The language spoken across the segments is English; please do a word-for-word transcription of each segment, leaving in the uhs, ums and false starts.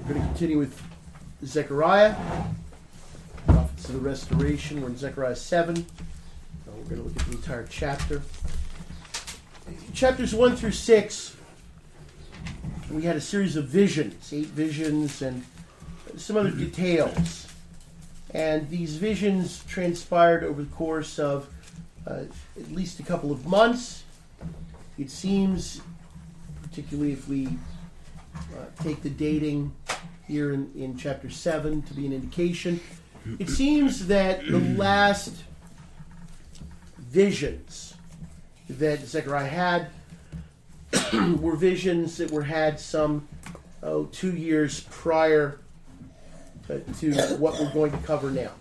We're going to continue with Zechariah, Prophets of the Restoration. We're in Zechariah seven. Uh, we're going to look at the entire chapter. Chapters one through six, we had a series of visions, eight visions, and some other details. And these visions transpired over the course of uh, at least a couple of months. It seems, particularly if we uh, take the dating here in, in chapter seven to be an indication, it seems that the last visions that Zechariah had were visions that were had some oh, two years prior uh, to what we're going to cover now.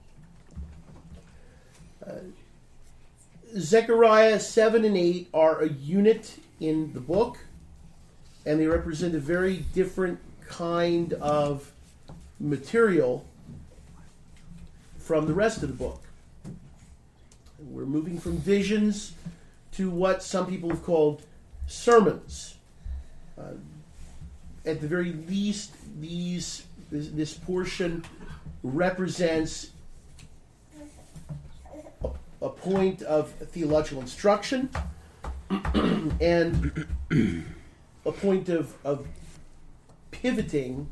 Uh, Zechariah seven and eight are a unit in the book, and they represent a very different kind of material from the rest of the book. We're moving from visions to what some people have called sermons. Uh, at the very least, these this, this portion represents a, a point of theological instruction and a point of, of pivoting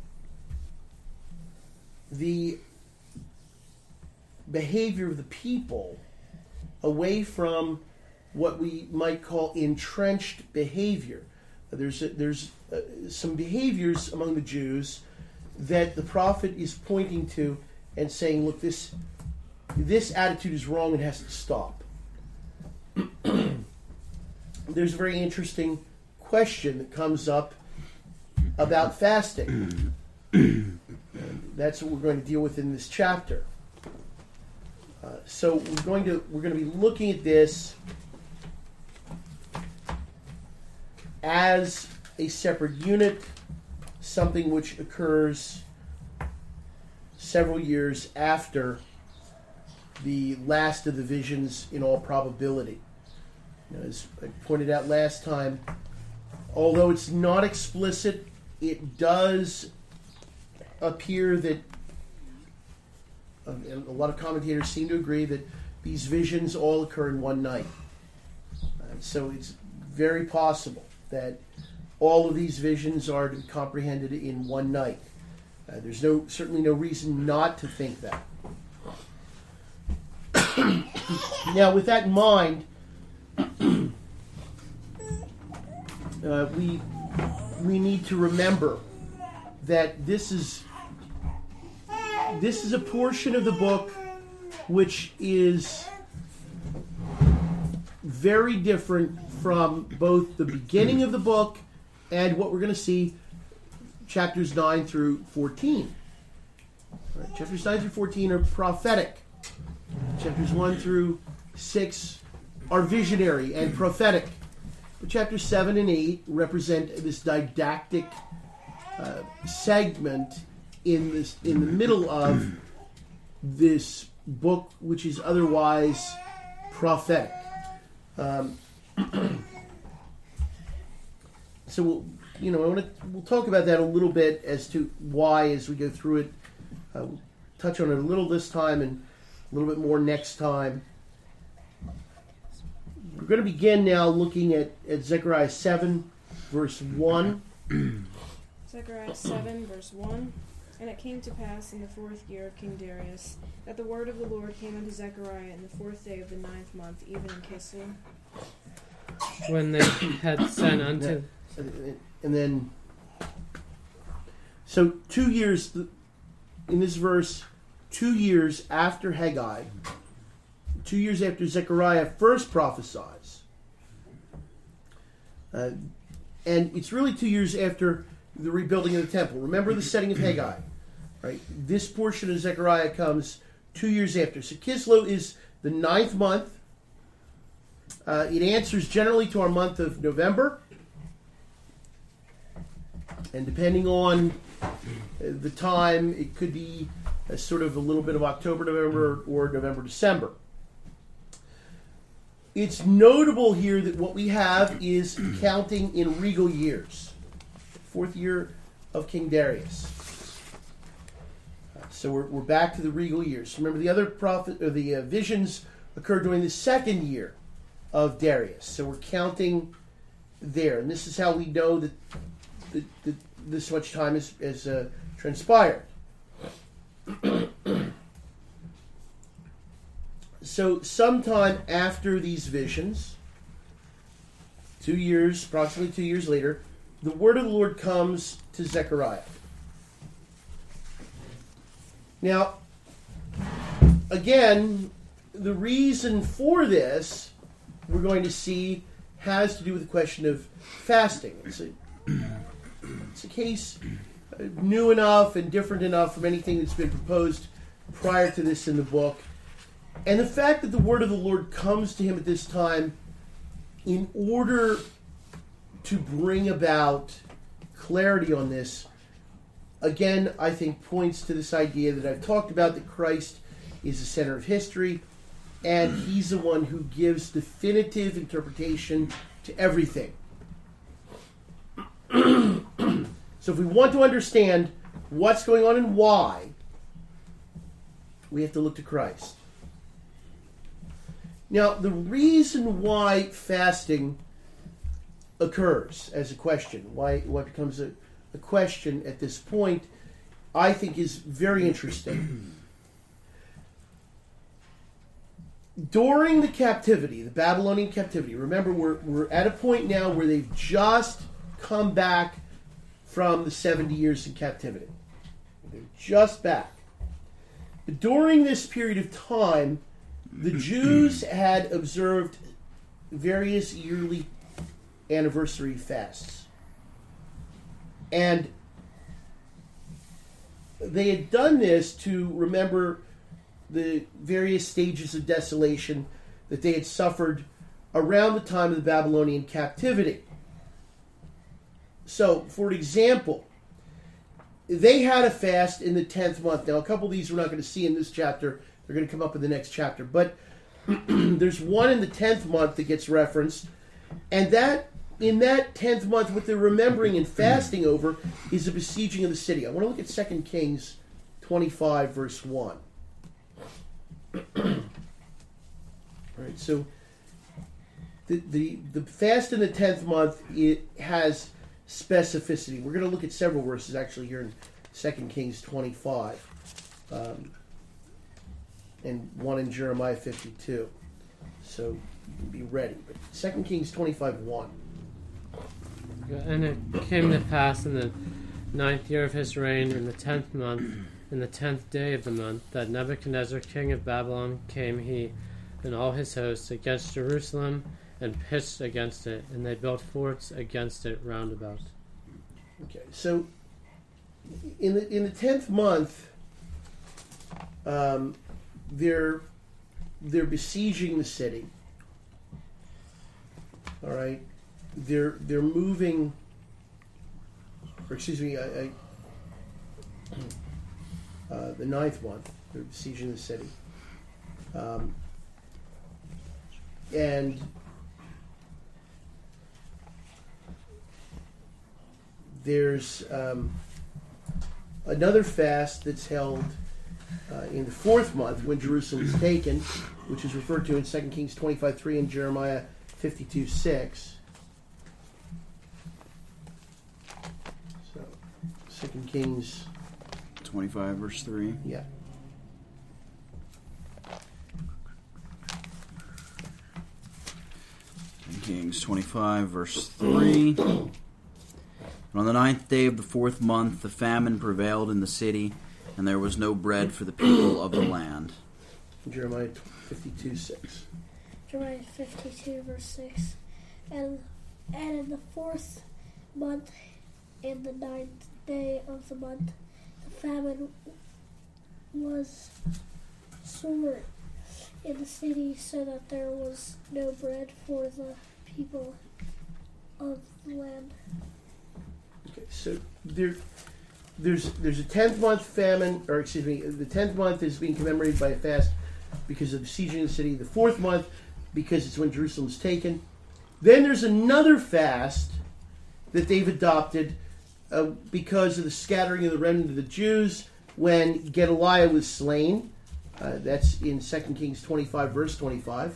the behavior of the people away from what we might call entrenched behavior. There's a, there's uh, some behaviors among the Jews that the prophet is pointing to and saying, look, this this attitude is wrong and has to stop. There's a very interesting question that comes up about fasting. That's what we're going to deal with in this chapter. Uh, so we're going to we're going to be looking at this as a separate unit, something which occurs several years after the last of the visions in all probability. You know, as I pointed out last time, although it's not explicit, it does appear that uh, and a lot of commentators seem to agree that these visions all occur in one night. Uh, so it's very possible that all of these visions are to be comprehended in one night. Uh, there's no certainly no reason not to think that. Now, with that in mind, uh, we we need to remember that this is this is a portion of the book which is very different from both the beginning of the book and what we're going to see chapters nine through fourteen. Right, chapters nine through fourteen are prophetic. Chapters one through six are visionary and prophetic. But chapters seven and eight represent this didactic uh, segment in this in the middle of this book, which is otherwise prophetic. Um, so we'll, you know, I want to we'll talk about that a little bit as to why as we go through it. Uh, we'll touch on it a little this time and a little bit more next time. We're going to begin now looking at, at Zechariah seven, verse one. Zechariah seven, verse one. And it came to pass in the fourth year of King Darius that the word of the Lord came unto Zechariah in the fourth day of the ninth month, even in Kislev. When they had sent unto... And then, so two years, in this verse, two years after Haggai, two years after Zechariah first prophesies, uh, and it's really two years after the rebuilding of the temple. Remember the setting of Haggai, right? This portion of Zechariah comes two years after. So Kislev is the ninth month. Uh, it answers generally to our month of November. And depending on the time, it could be a sort of a little bit of October, November, or November, December. It's notable here that what we have is counting in regal years. Fourth year of King Darius. So we're, we're back to the regal years. Remember, the other prophet or the uh, visions occurred during the second year of Darius. So we're counting there, and this is how we know that, that, that this much time has, has uh, transpired. So sometime after these visions, two years, approximately two years later, the word of the Lord comes to Zechariah. Now, again, the reason for this, we're going to see, has to do with the question of fasting. It's a, it's a case new enough and different enough from anything that's been proposed prior to this in the book. And the fact that the word of the Lord comes to him at this time in order to bring about clarity on this, again, I think points to this idea that I've talked about, that Christ is the center of history, and he's the one who gives definitive interpretation to everything. So if we want to understand what's going on and why, we have to look to Christ. Now, the reason why fasting occurs as a question, why what becomes a, a question at this point, I think is very interesting. During the captivity, the Babylonian captivity, remember we're, we're at a point now where they've just come back from the seventy years in captivity. They're just back. But during this period of time, the Jews had observed various yearly anniversary fasts. And they had done this to remember the various stages of desolation that they had suffered around the time of the Babylonian captivity. So, for example, they had a fast in the tenth month. Now, a couple of these we're not going to see in this chapter. They're going to come up in the next chapter. But there's one in the tenth month that gets referenced. And that in that tenth month, what they're remembering and fasting over is the besieging of the city. I want to look at Second Kings twenty-five, verse one. All right, so the, the, the fast in the tenth month, it has specificity. We're going to look at several verses actually here in Second Kings twenty-five. Um, and one in Jeremiah fifty-two. So be ready. But Second Kings twenty-five one. And it came to pass in the ninth year of his reign, in the tenth month, in the tenth day of the month, that Nebuchadnezzar king of Babylon came he and all his hosts against Jerusalem, and pitched against it, and they built forts against it round about. Okay, so in the in the tenth month, um, they're they're besieging the city. All right, they're they're moving. Or excuse me, I, I, uh, the ninth month, they're besieging the city, um, and there's um, another fast that's held uh, in the fourth month when Jerusalem is taken, which is referred to in Second Kings twenty-five three and Jeremiah fifty-two six. So, Second Kings twenty-five verse three. Yeah. Second Kings twenty-five verse three. And on the ninth day of the fourth month, the famine prevailed in the city, and there was no bread for the people of the land. Jeremiah fifty-two six. Jeremiah fifty-two verse six. And, and in the fourth month, in the ninth day of the month, the famine was sore in the city, so that there was no bread for the people of the land. Okay, so there, there's there's a tenth month famine, or excuse me, the tenth month is being commemorated by a fast because of the sieging of the city. The fourth month, because it's when Jerusalem is taken. Then there's another fast that they've adopted uh, because of the scattering of the remnant of the Jews, when Gedaliah was slain. Uh, that's in Second Kings twenty-five, verse twenty-five.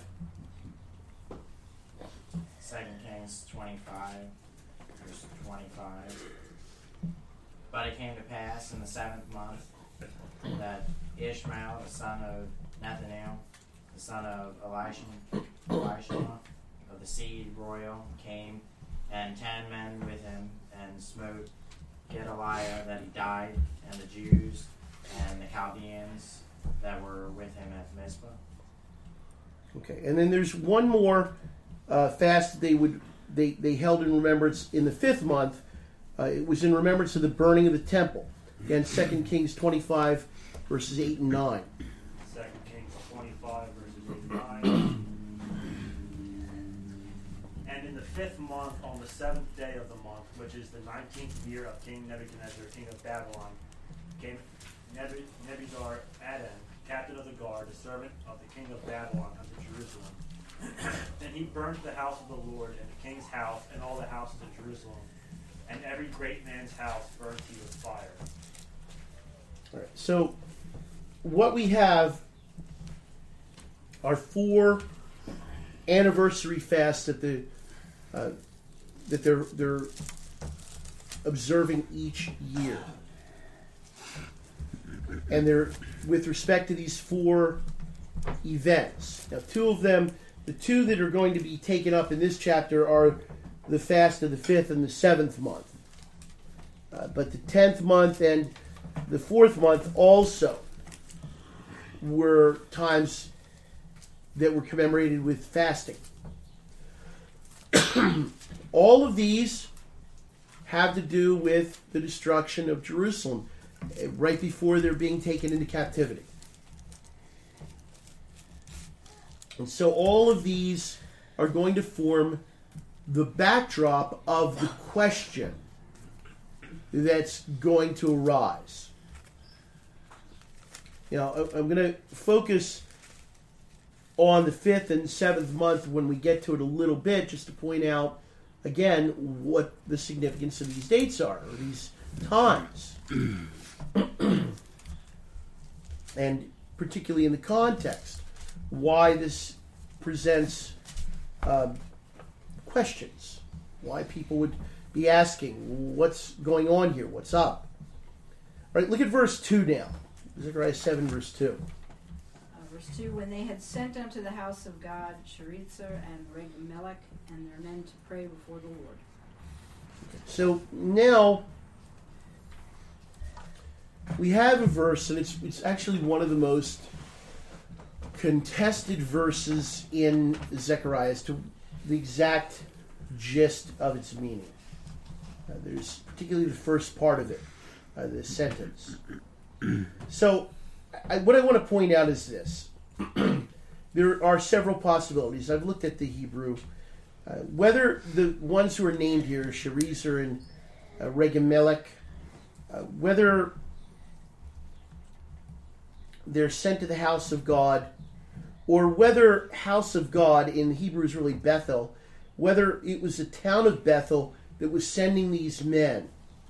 Second Kings twenty-five, verse twenty-five. But it came to pass in the seventh month that Ishmael, the son of Nethaniel, the son of Elishama, Elishama of the seed royal, came, and ten men with him, and smote Gedaliah that he died, and the Jews and the Chaldeans that were with him at Mizpah. Okay, and then there's one more uh, fast that they would they, they held in remembrance in the fifth month. Uh, it was in remembrance of the burning of the temple. Again, Second Kings twenty-five, verses eight and nine. Second Kings twenty-five, verses eight and nine. And in the fifth month, on the seventh day of the month, which is the nineteenth year of King Nebuchadnezzar, king of Babylon, came Nebu- Nebuzaradan, captain of the guard, the servant of the king of Babylon, unto Jerusalem. And he burnt the house of the Lord, and the king's house, and all the houses of Jerusalem, and every great man's house burnt he with fire. All right, so what we have are four anniversary fasts that the uh, that they're they're observing each year, and they're with respect to these four events. Now, two of them, the two that are going to be taken up in this chapter, are the fast of the fifth and the seventh month. Uh, but the tenth month and the fourth month also were times that were commemorated with fasting. All of these have to do with the destruction of Jerusalem right before they're being taken into captivity. And so all of these are going to form the backdrop of the question that's going to arise. You know, I'm going to focus on the fifth and seventh month when we get to it a little bit, just to point out, again, what the significance of these dates are, or these times. And particularly in the context, why this presents um, questions, why people would be asking, what's going on here, what's up? All right, look at verse two now. Zechariah seven, verse two. Uh, verse two, when they had sent unto the house of God Sherezer and Regemelech and their men to pray before the Lord. So now we have a verse, and it's it's actually one of the most contested verses in Zechariah as to the exact gist of its meaning. Uh, there's particularly the first part of it, uh, the sentence. So I, what I want to point out is this. There are several possibilities. I've looked at the Hebrew. Uh, whether the ones who are named here, Sherezer and uh, Regemelech, uh, whether they're sent to the house of God, or whether house of God in Hebrew is really Bethel, whether it was the town of Bethel that was sending these men,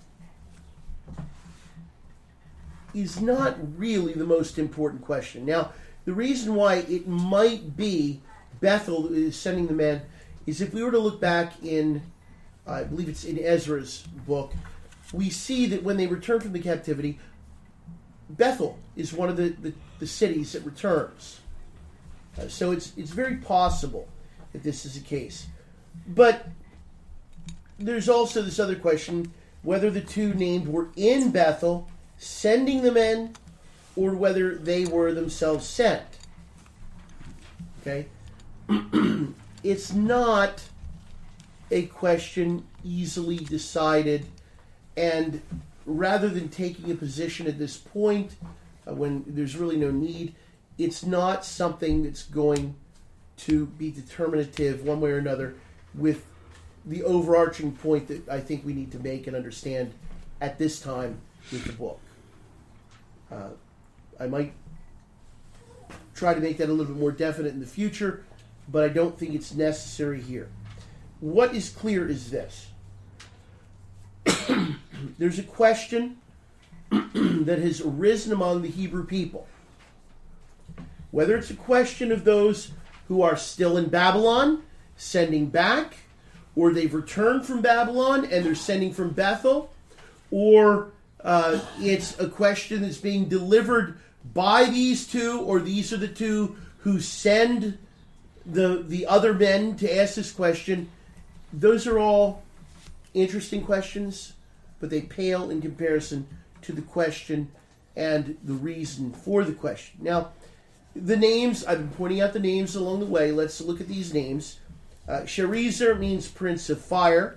is not really the most important question. Now, the reason why it might be Bethel is sending the men is if we were to look back in, I believe it's in Ezra's book, we see that when they return from the captivity, Bethel is one of the, the, the cities that returns. Uh, so it's it's very possible that this is the case. But there's also this other question, whether the two named were in Bethel, sending the men, or whether they were themselves sent. Okay? It's not a question easily decided, and rather than taking a position at this point uh, when there's really no need, it's not something that's going to be determinative one way or another with the overarching point that I think we need to make and understand at this time with the book. Uh, I might try to make that a little bit more definite in the future, but I don't think it's necessary here. What is clear is this. There's a question that has arisen among the Hebrew people. Whether it's a question of those who are still in Babylon, sending back, or they've returned from Babylon and they're sending from Bethel, or uh, it's a question that's being delivered by these two, or these are the two who send the the other men to ask this question. Those are all interesting questions, but they pale in comparison to the question and the reason for the question. Now, the names, I've been pointing out the names along the way. Let's look at these names. Uh, Sherezer means Prince of Fire,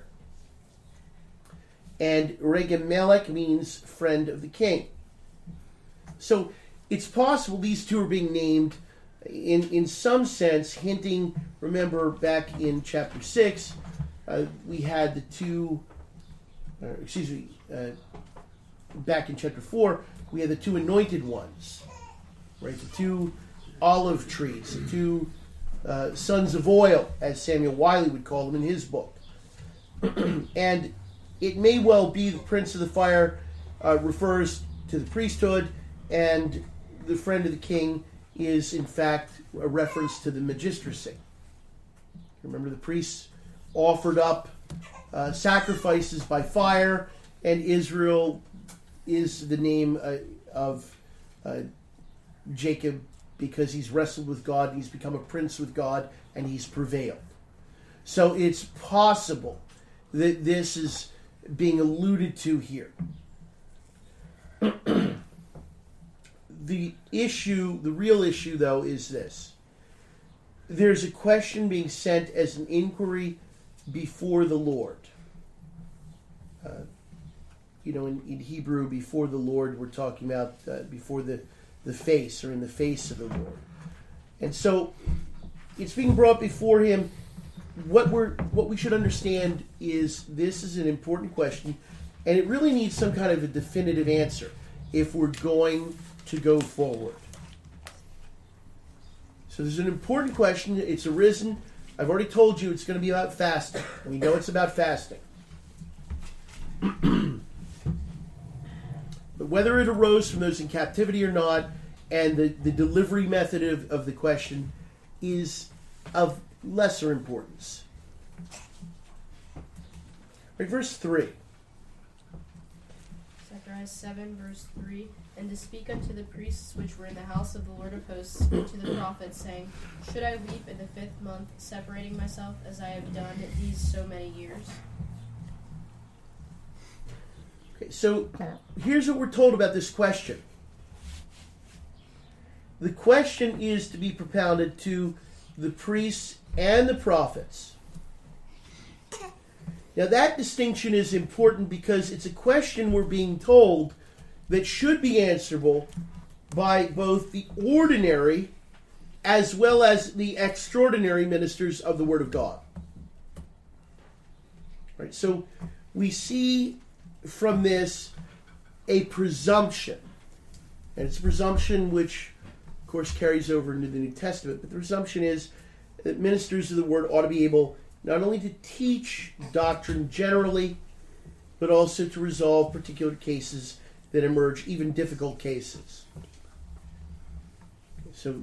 and Regemelech means Friend of the King. So it's possible these two are being named in, in some sense, hinting, remember back in chapter six, uh, we had the two, uh, excuse me, uh, back in chapter four, we had the two anointed ones, right? The two olive trees, the two uh, sons of oil, as Samuel Wiley would call them in his book. And it may well be the Prince of the Fire uh, refers to the priesthood, and the Friend of the King is, in fact, a reference to the magistracy. Remember, the priests offered up uh, sacrifices by fire, and Israel is the name uh, of uh, Jacob because he's wrestled with God, and he's become a prince with God, and he's prevailed. So it's possible that this is being alluded to here. The issue, the real issue, though, is this. There's a question being sent as an inquiry before the Lord. Uh, you know, in, in Hebrew, before the Lord, we're talking about uh, before the, the face, or in the face of the Lord. And so it's being brought before him. What we're what we should understand is this is an important question, and it really needs some kind of a definitive answer if we're going to go forward. So there's an important question. It's arisen. I've already told you it's going to be about fasting. We know it's about fasting. But whether it arose from those in captivity or not, and the, the delivery method of, of the question is of lesser importance. Right, verse three. Zechariah seven, verse three. And to speak unto the priests which were in the house of the Lord of hosts, and to the prophets, saying, Should I weep in the fifth month, separating myself, as I have done these so many years? Okay, so here's what we're told about this question. The question is to be propounded to the priests and the prophets. Now that distinction is important because it's a question we're being told that should be answerable by both the ordinary as well as the extraordinary ministers of the Word of God. Right, so we see from this a presumption, and it's a presumption which, of course, carries over into the New Testament, but the presumption is that ministers of the Word ought to be able not only to teach doctrine generally, but also to resolve particular cases that emerge, even difficult cases. So,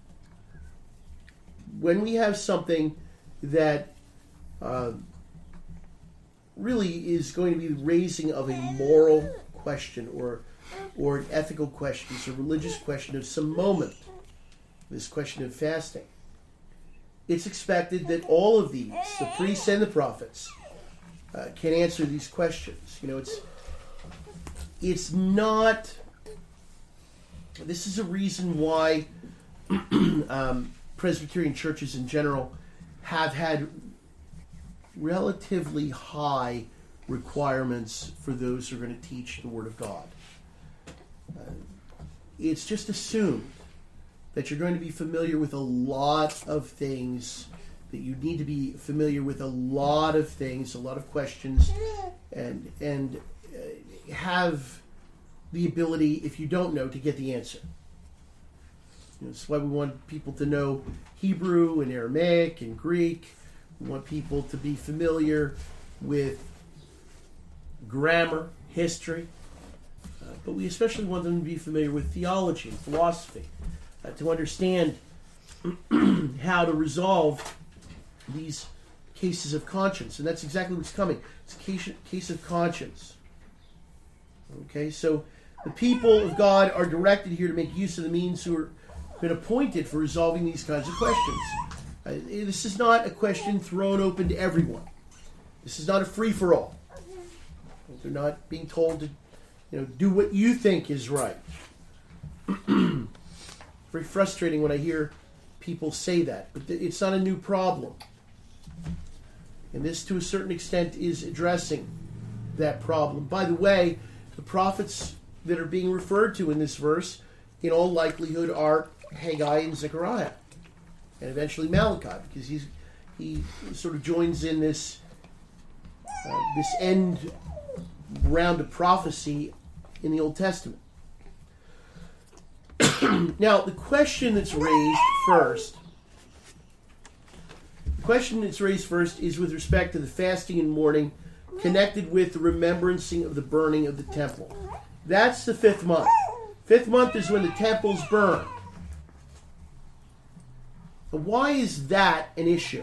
when we have something that uh, really is going to be the raising of a moral question or or an ethical question, it's a religious question of some moment, this question of fasting, it's expected that all of these, the priests and the prophets, uh, can answer these questions. You know, it's it's not. This is a reason why um, Presbyterian churches in general have had relatively high requirements for those who are going to teach the Word of God. Uh, it's just assumed that you're going to be familiar with a lot of things, that you need to be familiar with a lot of things, a lot of questions, and and uh, have the ability, if you don't know, to get the answer. You know, that's why we want people to know Hebrew and Aramaic and Greek. We want people to be familiar with grammar, history, uh, but we especially want them to be familiar with theology and philosophy, uh, to understand how to resolve these cases of conscience. And that's exactly what's coming. It's a case, case of conscience. Okay, so the people of God are directed here to make use of the means who are been appointed for resolving these kinds of questions. Uh, this is not a question thrown open to everyone. This is not a free-for-all. They're not being told to, you know, do what you think is right. Very frustrating when I hear people say that, but it's not a new problem. And this, to a certain extent, is addressing that problem. By the way, the prophets that are being referred to in this verse, in all likelihood, are Haggai and Zechariah, and eventually Malachi, because he's he sort of joins in this uh, this end round of prophecy in the Old Testament. Now, the question that's raised first, the question that's raised first is with respect to the fasting and mourning connected with the remembrancing of the burning of the temple. That's the fifth month. Fifth month is when the temple's burned. Why is that an issue?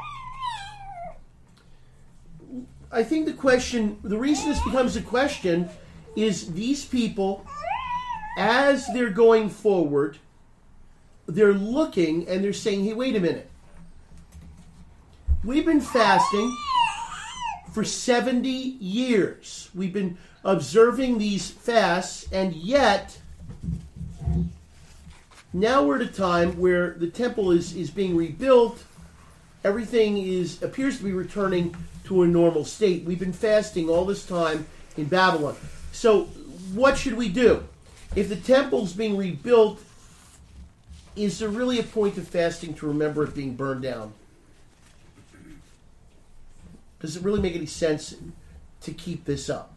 I think the question, the reason this becomes a question is these people, as they're going forward, they're looking and they're saying, hey, wait a minute. We've been fasting for seventy years. We've been observing these fasts, and yet now we're at a time where the temple is, is being rebuilt. Everything is appears to be returning to a normal state. We've been fasting all this time in Babylon. So what should we do? If the temple's being rebuilt, is there really a point of fasting to remember it being burned down? Does it really make any sense to keep this up?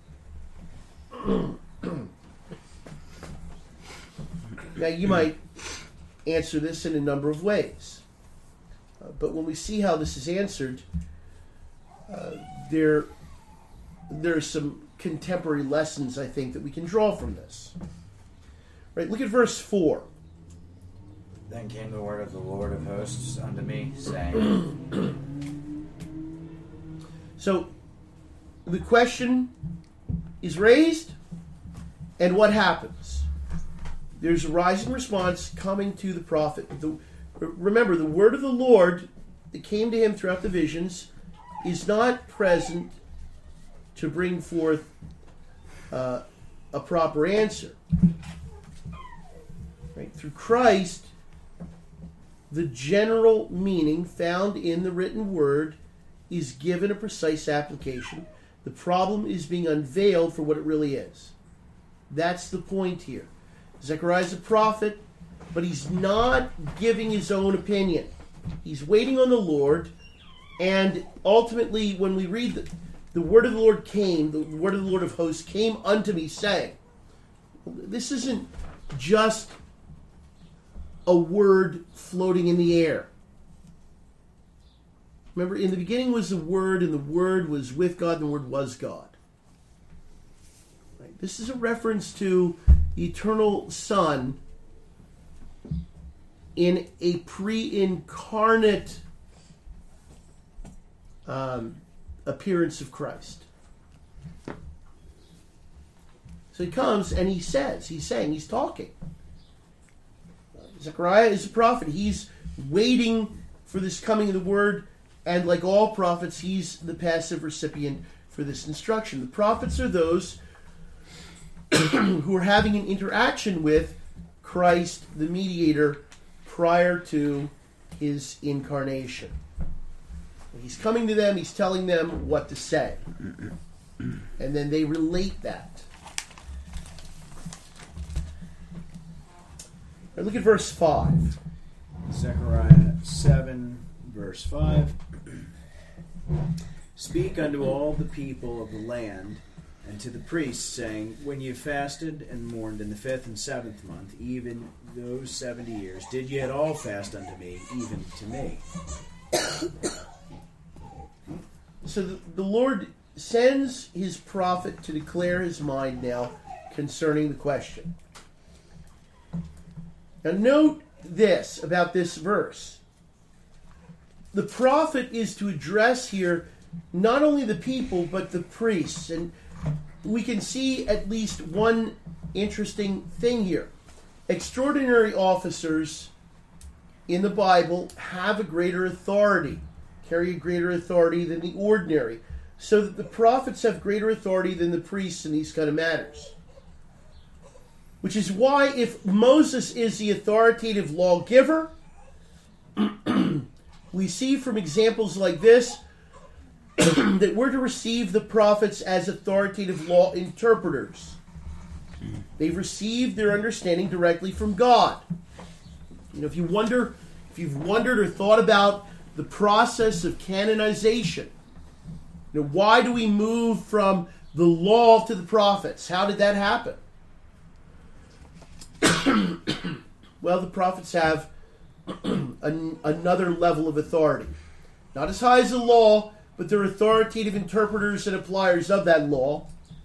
Now, you might answer this in a number of ways. Uh, but when we see how this is answered, uh, there, there are some contemporary lessons, I think, that we can draw from this. Right? Look at verse four. Then came the word of the Lord of hosts unto me, saying... So, the question is raised, and what happens? There's a rising response coming to the prophet. The, remember, the word of the Lord that came to him throughout the visions is not present to bring forth uh, a proper answer. Right? Through Christ, the general meaning found in the written word is given a precise application. The problem is being unveiled for what it really is. That's the point here. Zechariah is a prophet, but he's not giving his own opinion. He's waiting on the Lord, and ultimately, when we read the, the word of the Lord came, the word of the Lord of hosts came unto me, saying, this isn't just a word floating in the air. Remember, in the beginning was the Word, and the Word was with God, and the Word was God. Right? This is a reference to the eternal Son in a pre-incarnate um, appearance of Christ. So he comes and he says, he's saying, he's talking. Zechariah is a prophet. He's waiting for this coming of the Word. And like all prophets, he's the passive recipient for this instruction. The prophets are those who are having an interaction with Christ, the mediator, prior to his incarnation. He's coming to them, he's telling them what to say. And then they relate that. Now look at verse five. Zechariah seven, verse five. Speak unto all the people of the land, and to the priests, saying, when you fasted and mourned in the fifth and seventh month, even those seventy years, did ye at all fast unto me, even to me? So the, the Lord sends his prophet to declare his mind now concerning the question. Now note this about this verse. The prophet is to address here not only the people, but the priests. And we can see at least one interesting thing here. Extraordinary officers in the Bible have a greater authority, carry a greater authority than the ordinary, so that the prophets have greater authority than the priests in these kind of matters. Which is why if Moses is the authoritative lawgiver, we see from examples like this that we're to receive the prophets as authoritative law interpreters. They've received their understanding directly from God. You know, if you wonder, if you've wondered or thought about the process of canonization, you know, why do we move from the law to the prophets? How did that happen? Well, the prophets have an, another level of authority. Not as high as the law, but they're authoritative interpreters and appliers of that law.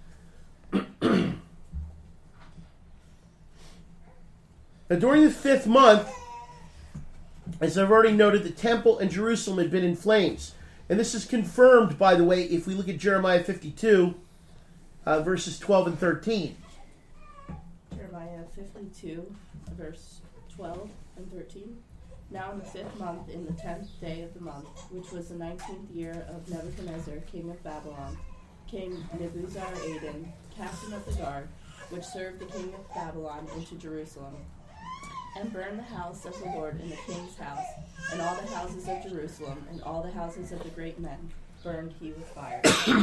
Now, during the fifth month, as I've already noted, the temple and Jerusalem had been in flames. And this is confirmed, by the way, if we look at Jeremiah fifty-two, uh, verses twelve and thirteen. Jeremiah fifty-two, verse twelve and thirteen. Now in the fifth month, in the tenth day of the month, which was the nineteenth year of Nebuchadnezzar, king of Babylon, came Nebuzaradan, captain of the guard, which served the king of Babylon, into Jerusalem, and burned the house of the Lord and the king's house, and all the houses of Jerusalem, and all the houses of the great men, burned he with fire.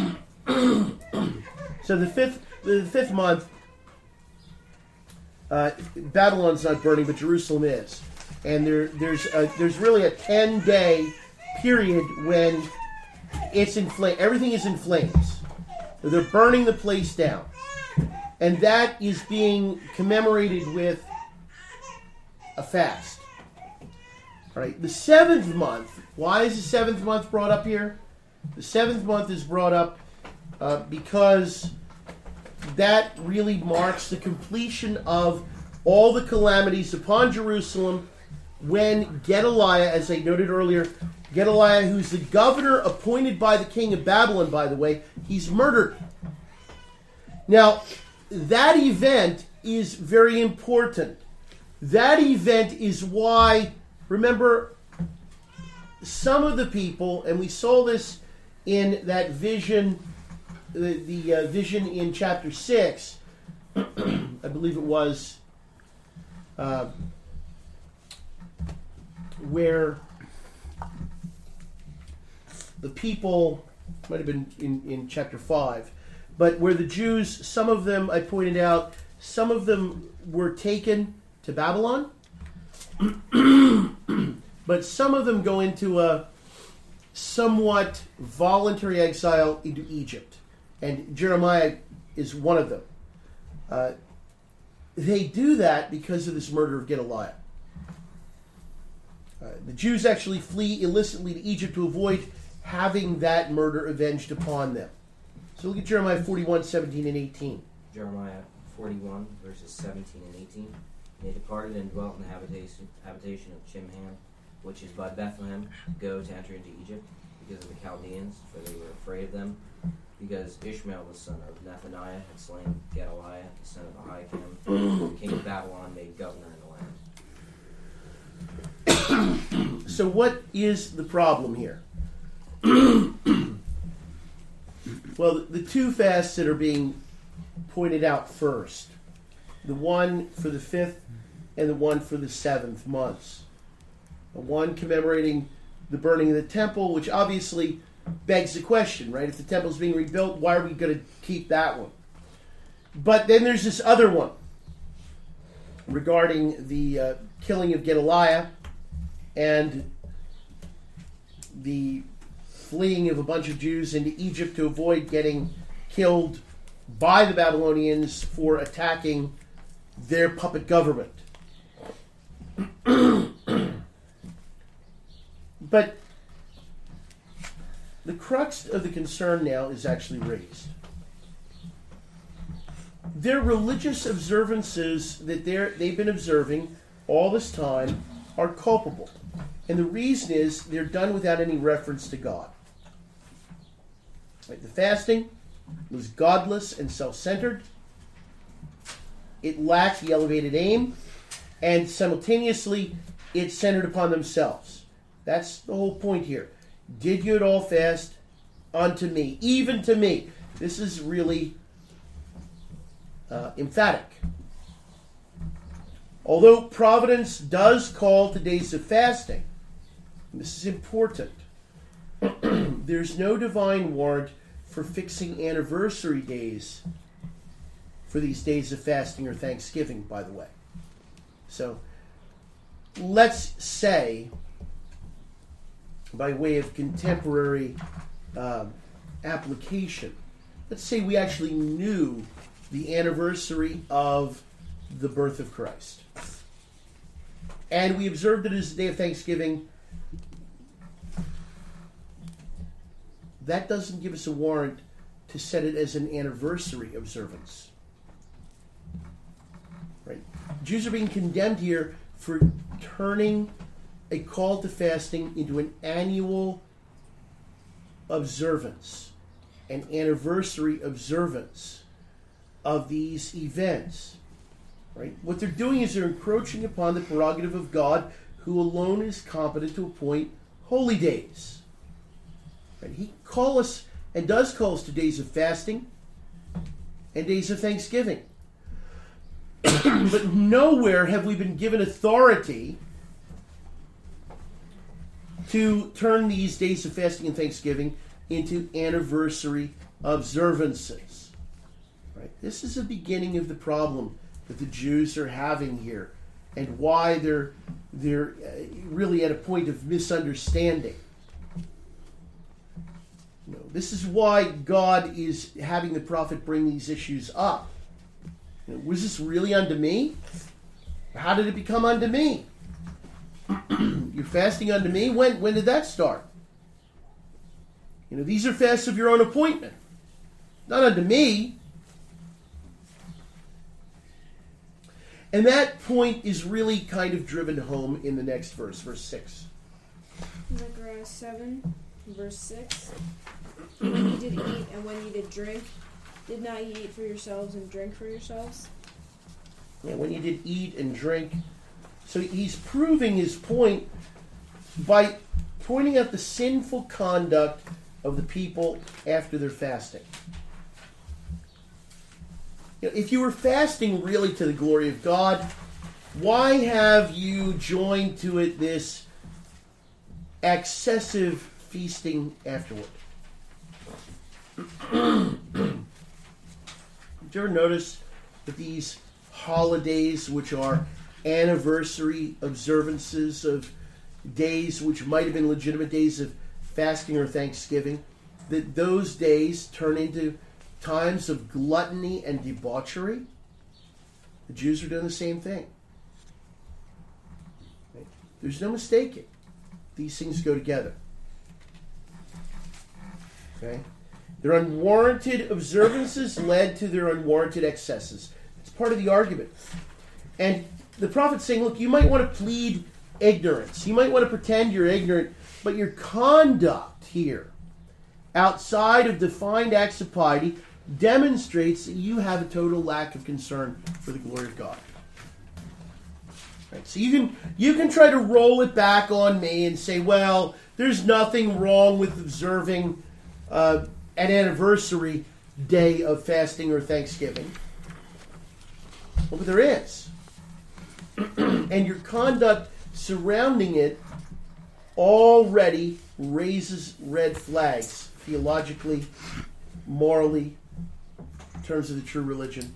So the fifth, the fifth month, uh, Babylon's not burning, but Jerusalem is, and there, there's a, there's really a ten-day period when it's in flame. Everything is in flames. They're burning the place down, and that is being commemorated with a fast. All right, the seventh month. Why is the seventh month brought up here? The seventh month is brought up uh, because that really marks the completion of all the calamities upon Jerusalem when Gedaliah, as I noted earlier, Gedaliah, who's the governor appointed by the king of Babylon, by the way, he's murdered. Now, that event is very important. That event is why, remember, some of the people, and we saw this in that vision, the, the uh, vision in chapter six, I believe it was, uh, where the people, might have been in, in chapter five, but where the Jews, some of them, I pointed out, some of them were taken to Babylon, but some of them go into a somewhat voluntary exile into Egypt, and Jeremiah is one of them. Uh, they do that because of this murder of Gedaliah. Uh, the Jews actually flee illicitly to Egypt to avoid having that murder avenged upon them. So look at Jeremiah forty-one, seventeen and eighteen. Jeremiah forty-one, verses seventeen and eighteen. And they departed and dwelt in the habitation, habitation of Chimham, which is by Bethlehem, go to enter into Egypt, because of the Chaldeans, for they were afraid of them, because Ishmael the son of Nethaniah had slain Gedaliah, the son of Ahikam, the king of Babylon, made governor in the land. So what is the problem here? Well, the two fasts that are being pointed out first, the one for the fifth and the one for the seventh months. The one commemorating the burning of the temple, which obviously begs the question, right? If the temple's being rebuilt, why are we going to keep that one? But then there's this other one regarding the uh, killing of Gedaliah and the fleeing of a bunch of Jews into Egypt to avoid getting killed by the Babylonians for attacking their puppet government. But the crux of the concern now is actually raised. their religious observances that they're, they've been observing all this time are culpable. And the reason is they're done without any reference to God. Right? The fasting was godless and self-centered. It lacked the elevated aim, and simultaneously it centered upon themselves. That's the whole point here. Did you at all fast unto me, even to me? This is really uh, emphatic. Although providence does call to days of fasting, this is important, there's no divine warrant for fixing anniversary days for these days of fasting or Thanksgiving, by the way. So, let's say, by way of contemporary uh, application, let's say we actually knew the anniversary of the birth of Christ, and we observed it as the day of Thanksgiving. That doesn't give us a warrant to set it as an anniversary observance. Right? Jews are being condemned here for turning a call to fasting into an annual observance, an anniversary observance of these events. Right? What they're doing is they're encroaching upon the prerogative of God, who alone is competent to appoint holy days. Right? He calls us and does call us to days of fasting and days of Thanksgiving. But nowhere have we been given authority to turn these days of fasting and Thanksgiving into anniversary observances. Right? This is the beginning of the problem that the Jews are having here, and why they're they're really at a point of misunderstanding. You know, this is why God is having the prophet bring these issues up. You know, was this really unto me? How did it become unto me? You're fasting unto me? When when did that start? You know, these are fasts of your own appointment, not unto me. And that point is really kind of driven home in the next verse, verse six. Zechariah seven, verse six. When ye did eat and when ye did drink, did not ye eat for yourselves and drink for yourselves? Yeah, when you did eat and drink. So he's proving his point by pointing out the sinful conduct of the people after their fasting. You know, if you were fasting really to the glory of God, why have you joined to it this excessive feasting afterward? Did you ever notice that these holidays, which are anniversary observances of days which might have been legitimate days of fasting or Thanksgiving, that those days turn into times of gluttony and debauchery? The Jews are doing the same thing. Right? There's no mistaking. These things go together. Okay? Their unwarranted observances led to their unwarranted excesses. It's part of the argument. And the prophet's saying, look, you might want to plead ignorance. You might want to pretend you're ignorant, but your conduct here, outside of defined acts of piety, demonstrates that you have a total lack of concern for the glory of God. Right? So you can you can try to roll it back on me and say, well, there's nothing wrong with observing uh, an anniversary day of fasting or Thanksgiving. Well, but there is. And your conduct surrounding it already raises red flags, theologically, morally, in terms of the true religion.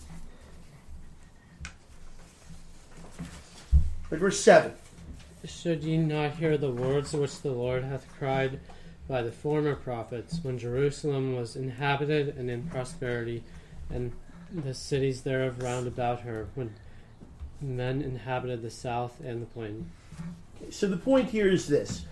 But verse seven. Should ye not hear the words which the Lord hath cried by the former prophets, when Jerusalem was inhabited and in prosperity, and the cities thereof round about her, when men inhabited the south and the plain? So the point here is this.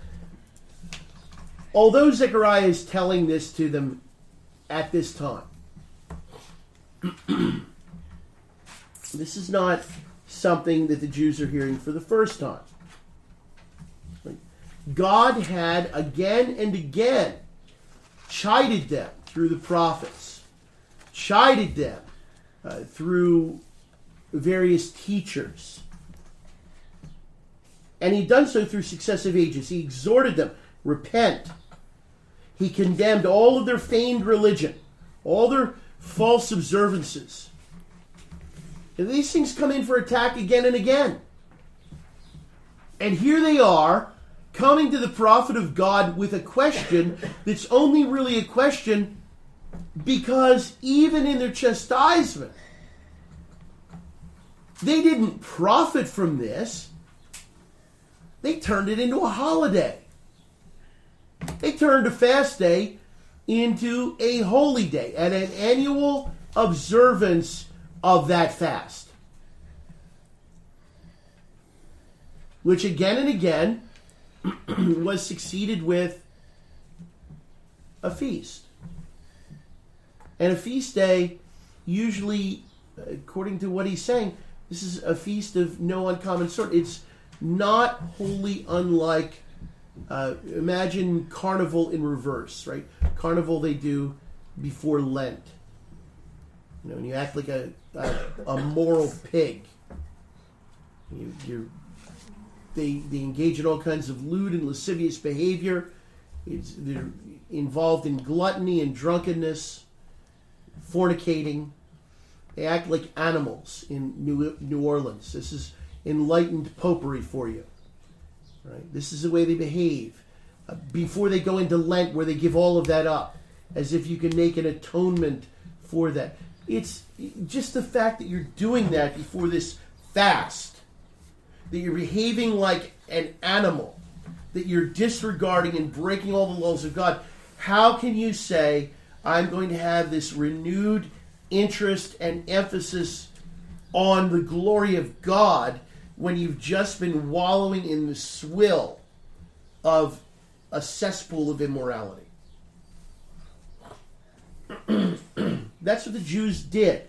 Although Zechariah is telling this to them at this time, This is not something that the Jews are hearing for the first time. God had again and again chided them through the prophets, chided them uh, through various teachers. And he'd done so through successive ages. He exhorted them, repent. He condemned all of their feigned religion, all their false observances. And these things come in for attack again and again. And here they are, coming to the prophet of God with a question that's only really a question because even in their chastisement, they didn't profit from this. They turned it into a holiday. They turned a fast day into a holy day and an annual observance of that fast. Which again and again was succeeded with a feast. And a feast day, usually, according to what he's saying, this is a feast of no uncommon sort. It's not wholly unlike, uh, imagine carnival in reverse, right? Carnival they do before Lent. You know, and you act like a, a, a moral pig. You, you're They, they engage in all kinds of lewd and lascivious behavior. It's, they're involved in gluttony and drunkenness, fornicating. They act like animals in New, New Orleans. This is enlightened popery for you. Right? This is the way they behave. Uh, before they go into Lent, where they give all of that up, as if you can make an atonement for that. It's just the fact that you're doing that before this fast, that you're behaving like an animal, that you're disregarding and breaking all the laws of God. How can you say, I'm going to have this renewed interest and emphasis on the glory of God when you've just been wallowing in the swill of a cesspool of immorality? That's what the Jews did.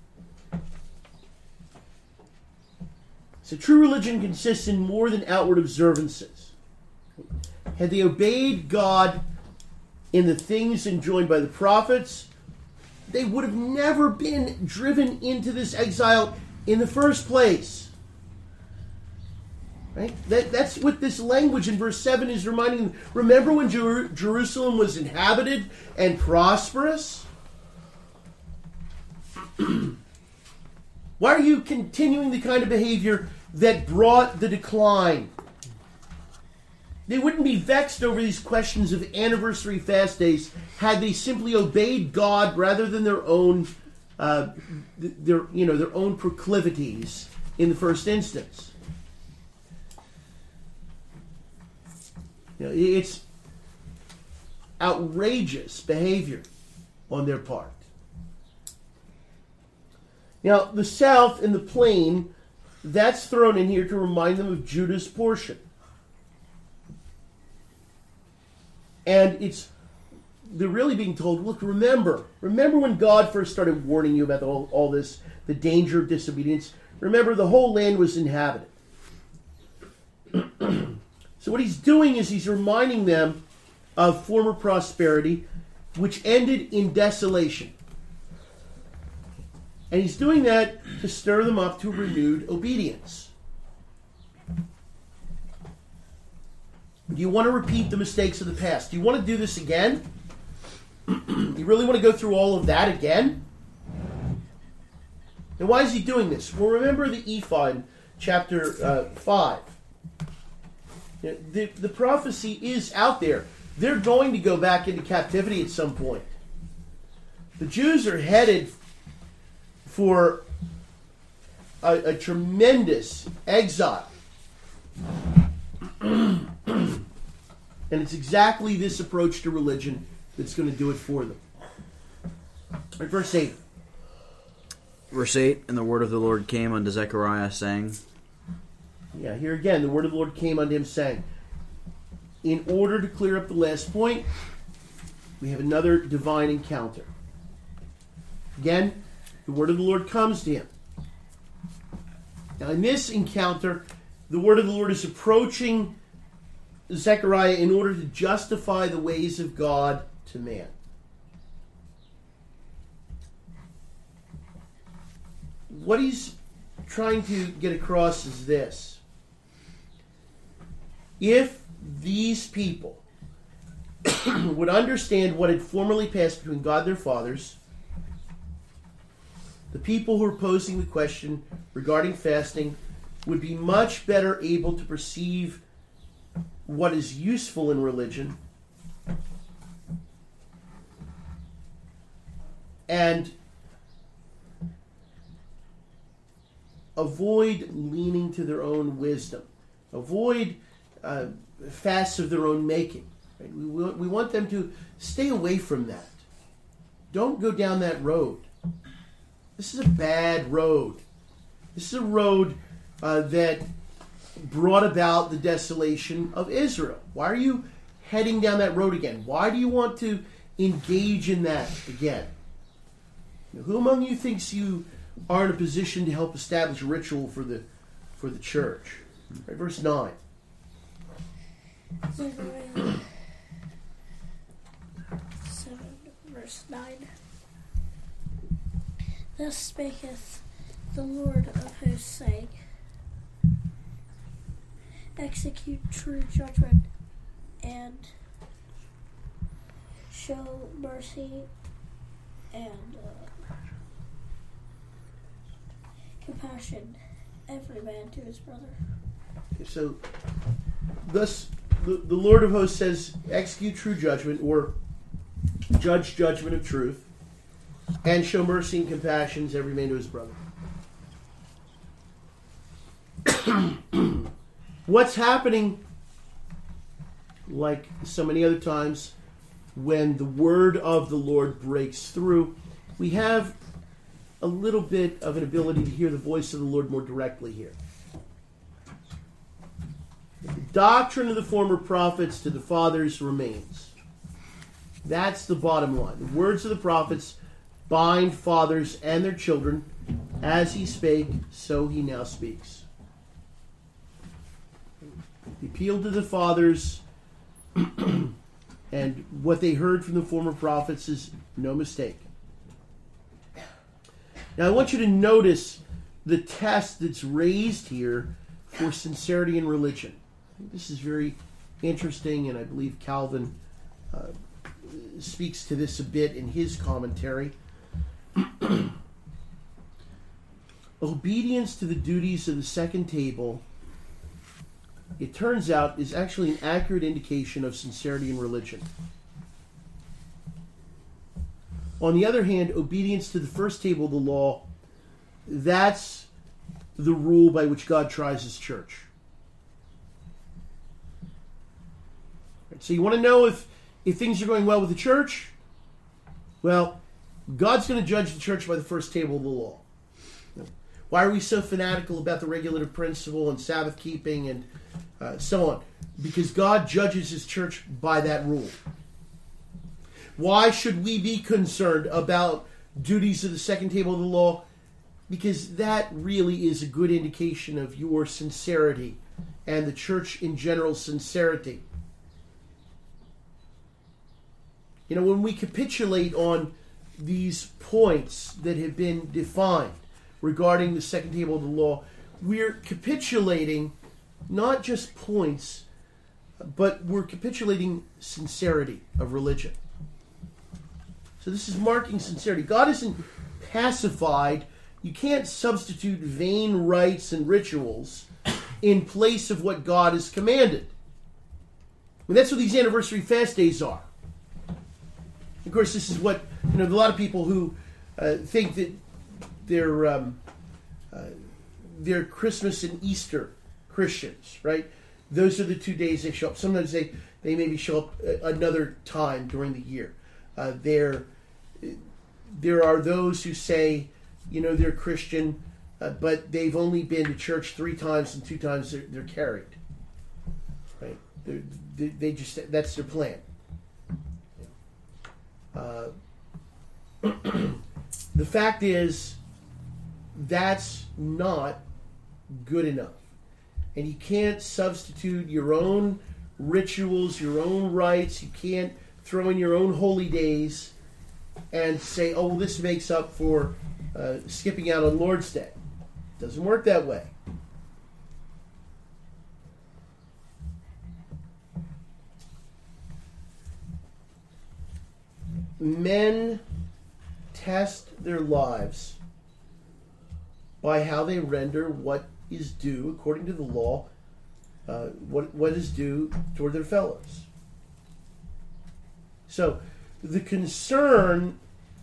So true religion consists in more than outward observances. Had they obeyed God in the things enjoined by the prophets, they would have never been driven into this exile in the first place. Right? That, that's what this language in verse seven is reminding them. Remember when Jer- Jerusalem was inhabited and prosperous? Why are you continuing the kind of behavior that brought the decline? They wouldn't be vexed over these questions of anniversary fast days had they simply obeyed God rather than their own, uh, their you know their own proclivities in the first instance. You know, it's outrageous behavior on their part. Now, the south and the plain, that's thrown in here to remind them of Judah's portion. And it's, they're really being told, look, remember, remember when God first started warning you about the whole, all this, the danger of disobedience? Remember, the whole land was inhabited. So what he's doing is he's reminding them of former prosperity, which ended in desolation. And he's doing that to stir them up to renewed obedience. Do you want to repeat the mistakes of the past? Do you want to do this again? You really want to go through all of that again? And why is he doing this? Well, remember the ephod in chapter uh, five. The, the prophecy is out there. They're going to go back into captivity at some point. The Jews are headed for a, a tremendous exile. And it's exactly this approach to religion that's going to do it for them. Right, verse eight. Verse eight, and the word of the Lord came unto Zechariah, saying... Yeah, here again, the word of the Lord came unto him, saying... In order to clear up the last point, we have another divine encounter. Again, the word of the Lord comes to him. Now, in this encounter, the word of the Lord is approaching Zechariah in order to justify the ways of God to man. What he's trying to get across is this. If these people would understand what had formerly passed between God and their fathers, the people who are posing the question regarding fasting would be much better able to perceive what is useful in religion and avoid leaning to their own wisdom. Avoid uh, fasts of their own making. Right? We, we want them to stay away from that. Don't go down that road. This is a bad road. This is a road uh, that brought about the desolation of Israel. Why are you heading down that road again? Why do you want to engage in that again? Now, who among you thinks you are in a position to help establish a ritual for the for the church? Right, verse nine. Zechariah seven, verse nine. Thus spaketh the Lord of hosts, saying, execute true judgment and show mercy and uh, compassion, every man to his brother. So, thus the, the Lord of hosts says, execute true judgment, or judge judgment of truth, and show mercy and compassion to every man to his brother. What's happening, like so many other times, when the word of the Lord breaks through, we have a little bit of an ability to hear the voice of the Lord more directly here. The doctrine of the former prophets to the fathers remains. That's the bottom line. The words of the prophets bind fathers and their children. As he spake, so he now speaks. He appealed to the fathers, and what they heard from the former prophets is no mistake. Now I want you to notice the test that's raised here for sincerity in religion. I think this is very interesting, and I believe Calvin uh, speaks to this a bit in his commentary. Obedience to the duties of the second table, it turns out, is actually an accurate indication of sincerity in religion. On the other hand, obedience to the first table of the law, that's the rule by which God tries his church. So you want to know if, if things are going well with the church? Well, God's going to judge the church by the first table of the law. Why are we so fanatical about the regulative principle and Sabbath keeping and uh, so on? Because God judges his church by that rule. Why should we be concerned about duties of the second table of the law? Because that really is a good indication of your sincerity and the church in general sincerity. You know, when we capitulate on these points that have been defined regarding the second table of the law, we're capitulating not just points, but we're capitulating sincerity of religion. So this is marking sincerity. God isn't pacified. You can't substitute vain rites and rituals in place of what God has commanded. And that's what these anniversary fast days are. Of course, this is what, you know, a lot of people who uh, think that they're, um, uh, they're Christmas and Easter Christians, right? Those are the two days they show up. Sometimes they, they maybe show up another time during the year. Uh, there, there are those who say, you know, they're Christian, uh, but they've only been to church three times and two times they're, they're carried. Right? They're, they they just, that's their plan. Uh, the fact is, that's not good enough. And you can't substitute your own rituals, your own rites. You can't throw in your own holy days and say, oh, well, this makes up for uh, skipping out on Lord's Day. It doesn't work that way. Men test their lives by how they render what is due, according to the law, uh, what what is due toward their fellows. So, the concern,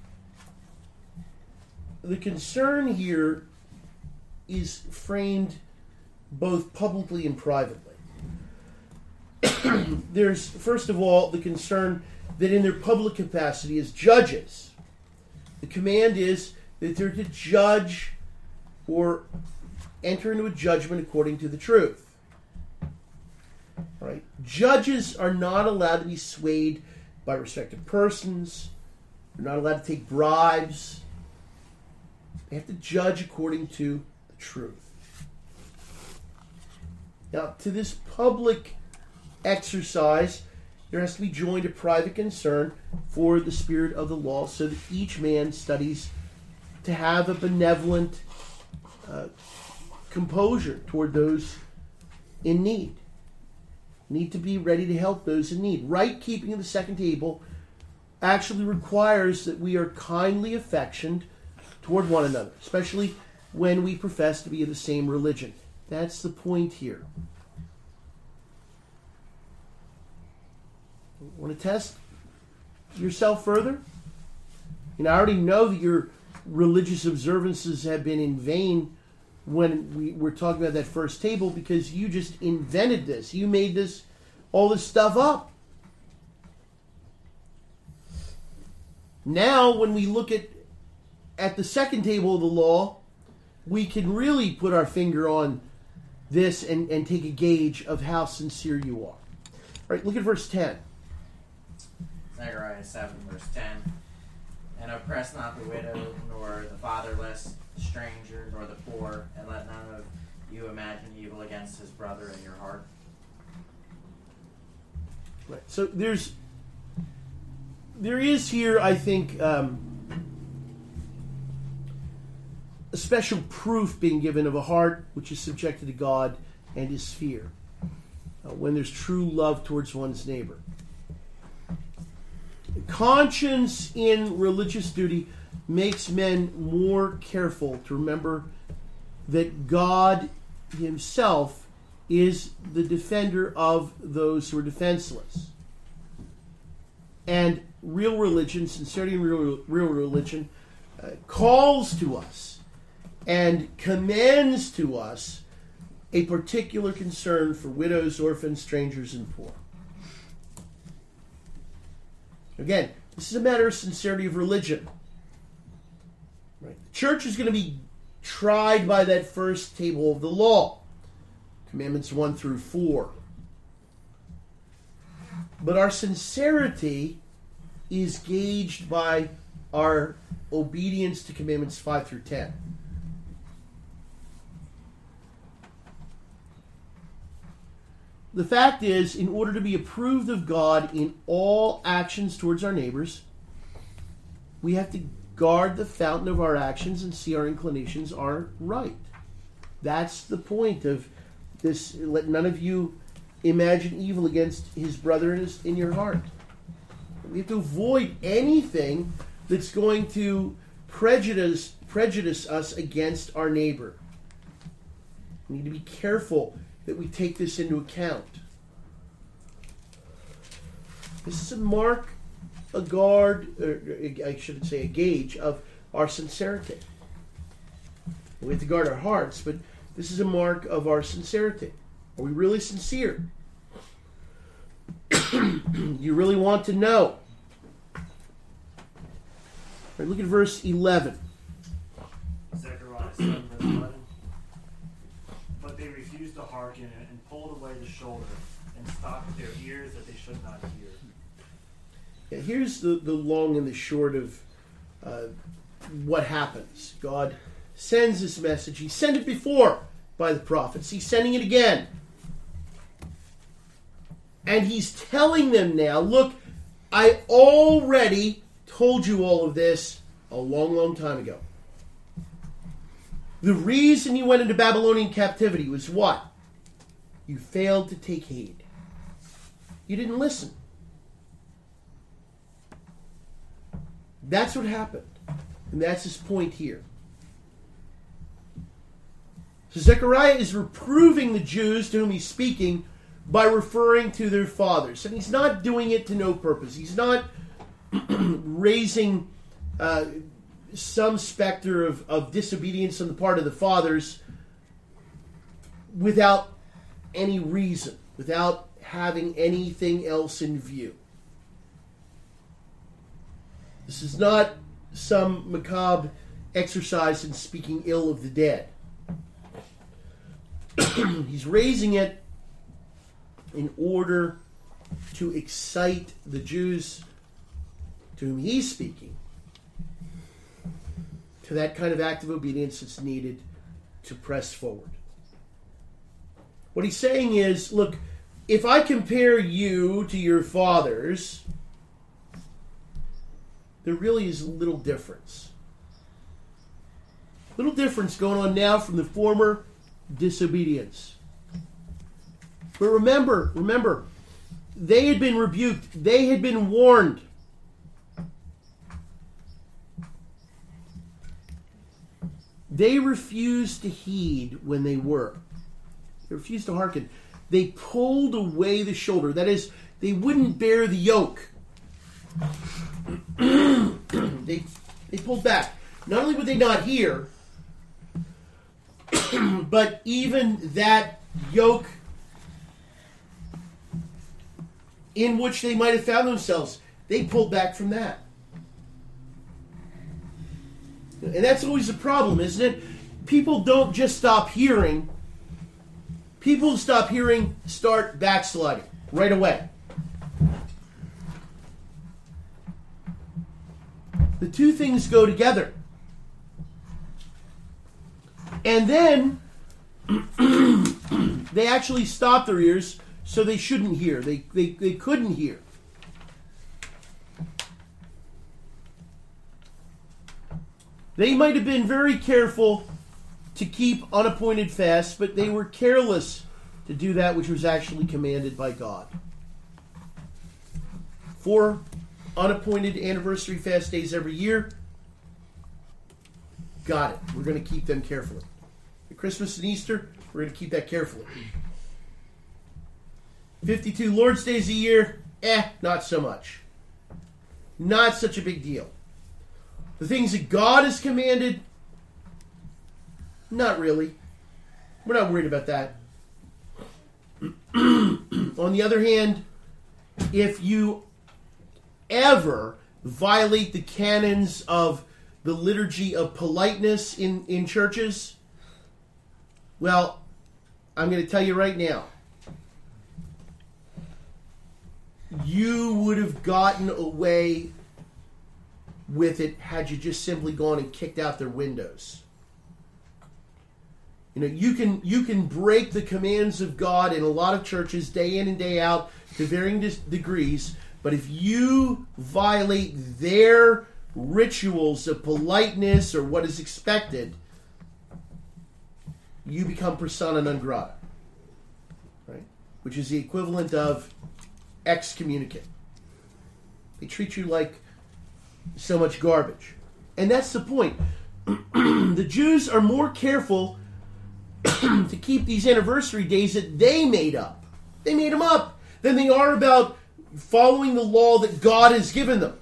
the concern here is framed both publicly and privately. There's, first of all, the concern that in their public capacity as judges, the command is that they're to judge or enter into a judgment according to the truth. Right? Judges are not allowed to be swayed by respected persons. They're not allowed to take bribes. They have to judge according to the truth. Now, to this public exercise, there has to be joined a private concern for the spirit of the law, so that each man studies to have a benevolent uh, composure toward those in need. Need to be ready to help those in need. Right keeping of the second table actually requires that we are kindly affectioned toward one another, especially when we profess to be of the same religion. That's the point here. Want to test yourself further? You know, I already know that your religious observances have been in vain when we were talking about that first table, because you just invented this. You made this, all this stuff up. Now, when we look at at the second table of the law, we can really put our finger on this and, and take a gauge of how sincere you are. All right, look at verse ten. Zechariah seven, verse ten. And oppress not the widow, nor the fatherless, the stranger, nor the poor, and let none of you imagine evil against his brother in your heart. Right. So there's, there is here, I think, um, a special proof being given of a heart which is subjected to God and his fear, uh, when there's true love towards one's neighbor. Conscience in religious duty makes men more careful to remember that God himself is the defender of those who are defenseless. And real religion, sincerity in real, real religion, uh, calls to us and commands to us a particular concern for widows, orphans, strangers, and poor. Again, this is a matter of sincerity of religion. Right? The church is going to be tried by that first table of the law, commandments one through four. But our sincerity is gauged by our obedience to commandments five through ten. The fact is, in order to be approved of God in all actions towards our neighbors, we have to guard the fountain of our actions and see our inclinations are right. That's the point of this. Let none of you imagine evil against his brother in, his, in your heart. We have to avoid anything that's going to prejudice prejudice us against our neighbor. We need to be careful that we take this into account. This is a mark, a guard, or I should say a gauge of our sincerity. We have to guard our hearts, but this is a mark of our sincerity. Are we really sincere? You really want to know? All right, look at verse eleven. Zechariah seven, verse eleven. But they refused to hearken and pulled away the shoulder and stopped their ears that they should not hear. Yeah, here's the, the long and the short of uh, what happens. God sends this message. He sent it before by the prophets. He's sending it again. And he's telling them now, look, I already told you all of this a long, long time ago. The reason you went into Babylonian captivity was what? You failed to take heed. You didn't listen. That's what happened. And that's his point here. So Zechariah is reproving the Jews to whom he's speaking by referring to their fathers. And he's not doing it to no purpose. He's not raising uh, some specter of, of disobedience on the part of the fathers without any reason, without having anything else in view. This is not some macabre exercise in speaking ill of the dead. He's raising it in order to excite the Jews to whom he's speaking to that kind of act of obedience that's needed to press forward. What he's saying is, look, if I compare you to your fathers, there really is a little difference. Little difference going on now from the former disobedience. But remember, remember, they had been rebuked. They had been warned. They refused to heed when they were. They refused to hearken. They pulled away the shoulder. That is, they wouldn't bear the yoke. they, they pulled back. Not only would they not hear, but even that yoke in which they might have found themselves, they pulled back from that. And that's always a problem, isn't it? People don't just stop hearing. People who stop hearing start backsliding right away. The two things go together. And then they actually stop their ears, so they shouldn't hear. They, they, they couldn't hear. They might have been very careful to keep unappointed fasts, but they were careless to do that which was actually commanded by God. Four unappointed anniversary fast days every year. Got it. We're going to keep them carefully. At Christmas and Easter, we're going to keep that carefully. fifty-two Lord's Days a year, eh, not so much. Not such a big deal. The things that God has commanded, not really. We're not worried about that. On the other hand, if you ever violate the canons of the liturgy of politeness in, in churches, well, I'm going to tell you right now, you would have gotten away with it had you just simply gone and kicked out their windows. You know, you can you can break the commands of God in a lot of churches day in and day out to varying dis- degrees, but if you violate their rituals of politeness or what is expected, you become persona non grata, right? Which is the equivalent of excommunicate. They treat you like so much garbage. And that's the point. The Jews are more careful to keep these anniversary days that they made up. They made them up than they are about following the law that God has given them.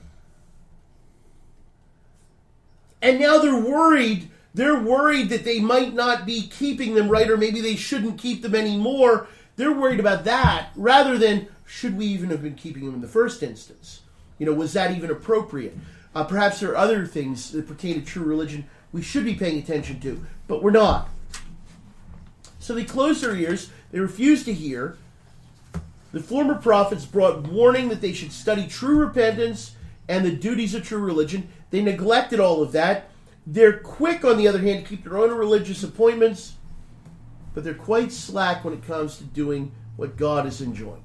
And now they're worried. They're worried that they might not be keeping them right, or maybe they shouldn't keep them anymore. They're worried about that rather than, should we even have been keeping them in the first instance? You know, was that even appropriate? Uh, perhaps there are other things that pertain to true religion we should be paying attention to, but we're not. So they closed their ears. They refused to hear. The former prophets brought warning that they should study true repentance and the duties of true religion. They neglected all of that. They're quick, on the other hand, to keep their own religious appointments, but they're quite slack when it comes to doing what God has enjoined.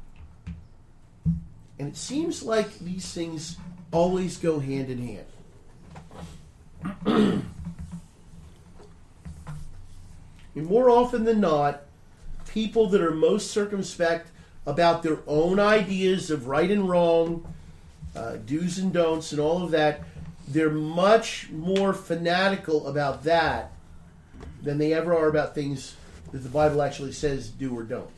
And it seems like these things always go hand in hand. And more often than not, people that are most circumspect about their own ideas of right and wrong, uh, do's and don'ts, and all of that, they're much more fanatical about that than they ever are about things that the Bible actually says do or don't.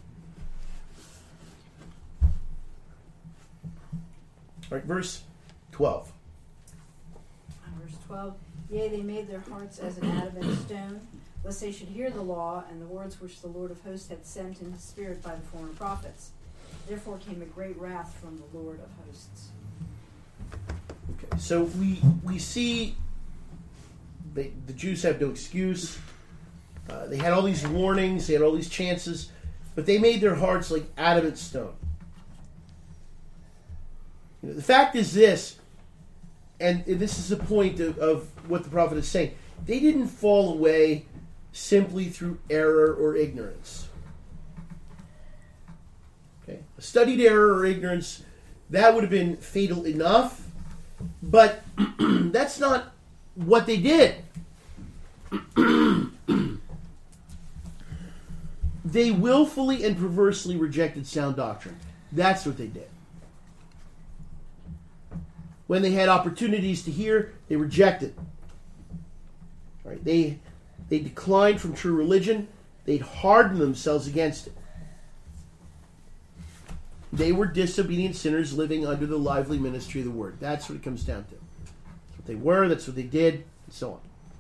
All right, verse twelve. Verse twelve. Yea, they made their hearts as an adamant stone, lest they should hear the law and the words which the Lord of hosts had sent in his spirit by the former prophets. Therefore came a great wrath from the Lord of hosts. Okay, so we we see they, the Jews have no excuse. Uh, they had all these warnings, they had all these chances, but they made their hearts like adamant stone. You know, the fact is this, and this is the point of, of what the prophet is saying. They didn't fall away simply through error or ignorance. Okay, a studied error or ignorance, that would have been fatal enough, but that's not what they did. They willfully and perversely rejected sound doctrine. That's what they did. When they had opportunities to hear, they rejected. Right? They they declined from true religion. They'd hardened themselves against it. They were disobedient sinners living under the lively ministry of the word. That's what it comes down to. That's what they were, that's what they did, and so on.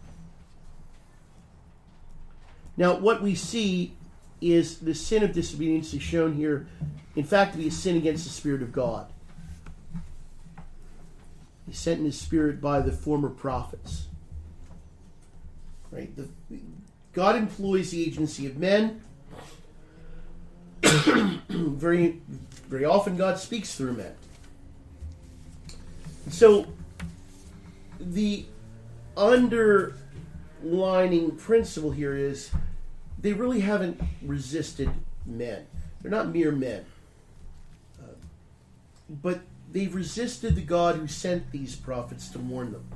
Now, what we see is the sin of disobedience is shown here, in fact, to be a sin against the Spirit of God. He sent in his Spirit by the former prophets. Right? The, God employs the agency of men. very, very often God speaks through men. So, the underlining principle here is they really haven't resisted men. They're not mere men. Uh, but they've resisted the God who sent these prophets to warn them.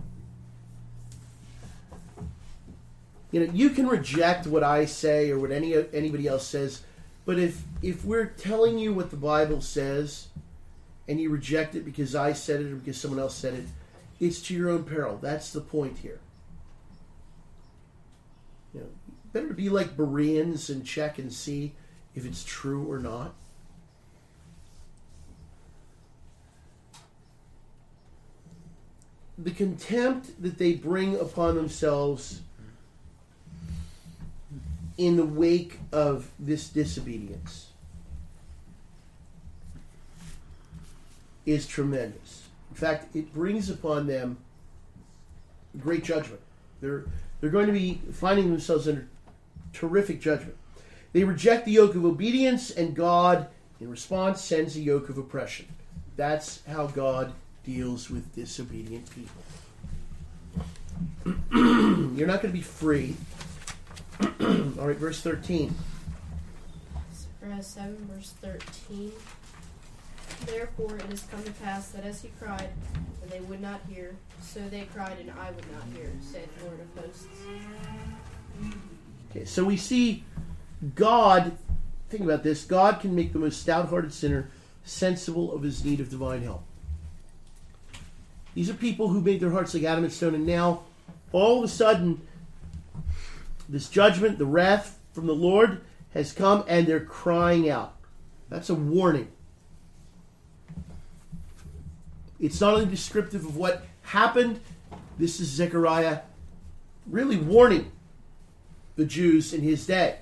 You know, you can reject what I say or what any anybody else says, but if if we're telling you what the Bible says and you reject it because I said it or because someone else said it, it's to your own peril. That's the point here. You know, better be like Bereans and check and see if it's true or not. The contempt that they bring upon themselves in the wake of this disobedience is tremendous. In fact, it brings upon them great judgment. They're they're going to be finding themselves under terrific judgment. They reject the yoke of obedience, and God, in response, sends a yoke of oppression. That's how God deals with disobedient people. You're not going to be free. All right, verse thirteen. Zechariah seven, verse thirteen. Therefore it has come to pass that as he cried, and they would not hear, so they cried, and I would not hear, saith the Lord of hosts. Okay, so we see God, think about this, God can make the most stout-hearted sinner sensible of his need of divine help. These are people who made their hearts like adamant stone, and now, all of a sudden, this judgment, the wrath from the Lord has come, and they're crying out. That's a warning. It's not only descriptive of what happened, this is Zechariah really warning the Jews in his day.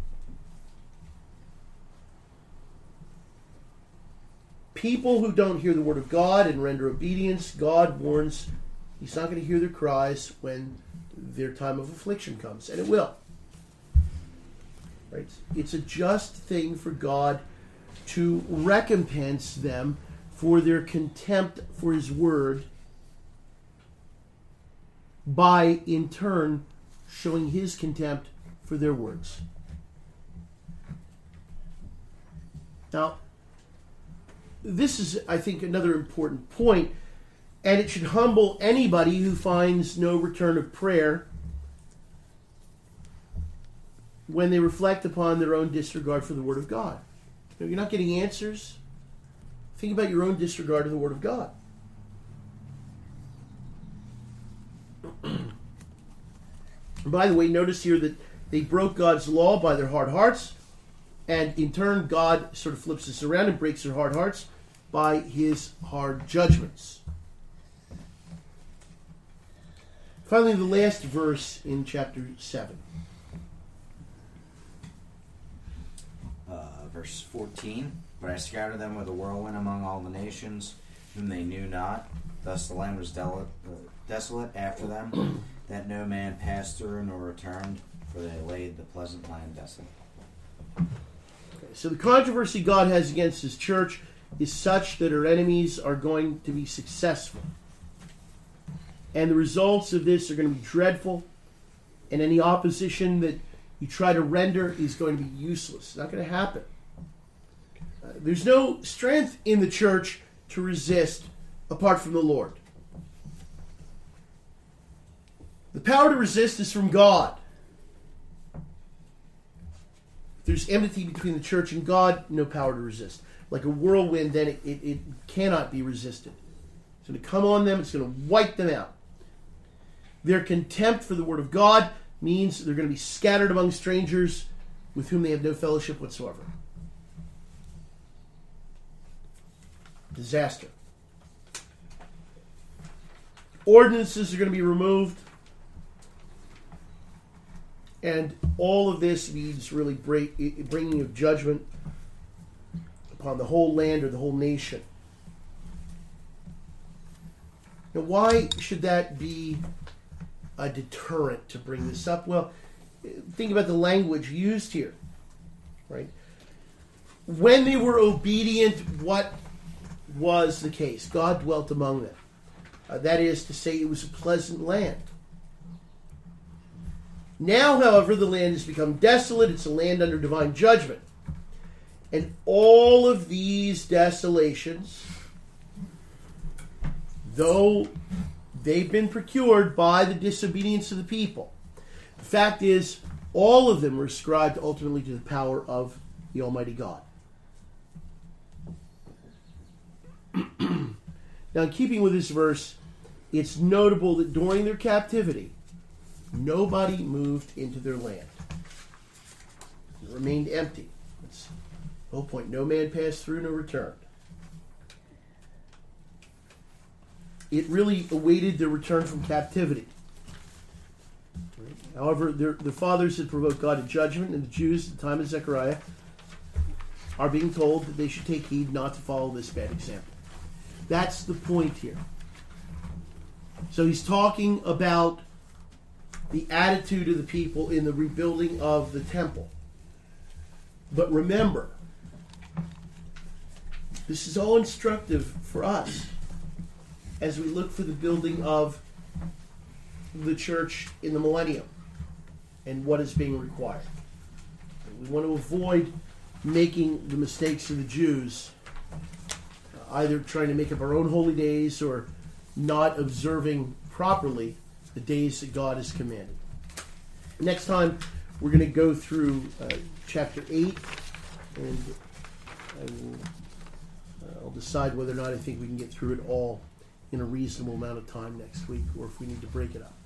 People who don't hear the word of God and render obedience, God warns he's not going to hear their cries when their time of affliction comes, and it will. Right? It's a just thing for God to recompense them for their contempt for his word by, in turn, showing his contempt for their words. Now, this is, I think, another important point, and it should humble anybody who finds no return of prayer when they reflect upon their own disregard for the Word of God. You know, you're not getting answers. Think about your own disregard of the Word of God. By the way, notice here that they broke God's law by their hard hearts, and in turn, God sort of flips this around and breaks their hard hearts by his hard judgments. Finally, the last verse in chapter seven. Uh, verse fourteen. But I scattered them with a whirlwind among all the nations, whom they knew not. Thus the land was del- uh, desolate after them, that no man passed through nor returned, for they laid the pleasant land desolate. Okay, so the controversy God has against his church is such that her enemies are going to be successful. And the results of this are going to be dreadful, and any opposition that you try to render is going to be useless. It's not going to happen. Uh, there's no strength in the church to resist apart from the Lord. The power to resist is from God. If there's enmity between the church and God, no power to resist. Like a whirlwind, then it, it, it cannot be resisted. It's going to come on them, it's going to wipe them out. Their contempt for the Word of God means they're going to be scattered among strangers with whom they have no fellowship whatsoever. Disaster. Ordinances are going to be removed. And all of this means really break, bringing of judgment upon the whole land or the whole nation. Now, why should that be a deterrent to bring this up? Well, think about the language used here, right? When they were obedient, what was the case? God dwelt among them. Uh, that is to say, it was a pleasant land. Now, however, the land has become desolate. It's a land under divine judgment. And all of these desolations, though they've been procured by the disobedience of the people, the fact is, all of them are ascribed ultimately to the power of the Almighty God. Now, in keeping with this verse, it's notable that during their captivity, nobody moved into their land. It remained empty. That's the whole point. No man passed through, no returned. It really awaited their return from captivity. However, their, their fathers had provoked God to judgment, and the Jews at the time of Zechariah are being told that they should take heed not to follow this bad example. That's the point here. So he's talking about the attitude of the people in the rebuilding of the temple. But remember, this is all instructive for us as we look for the building of the church in the millennium and what is being required. We want to avoid making the mistakes of the Jews, either trying to make up our own holy days or not observing properly the days that God has commanded. Next time, we're going to go through uh, chapter eight, and I will, uh, I'll decide whether or not I think we can get through it all in a reasonable amount of time next week, or if we need to break it up.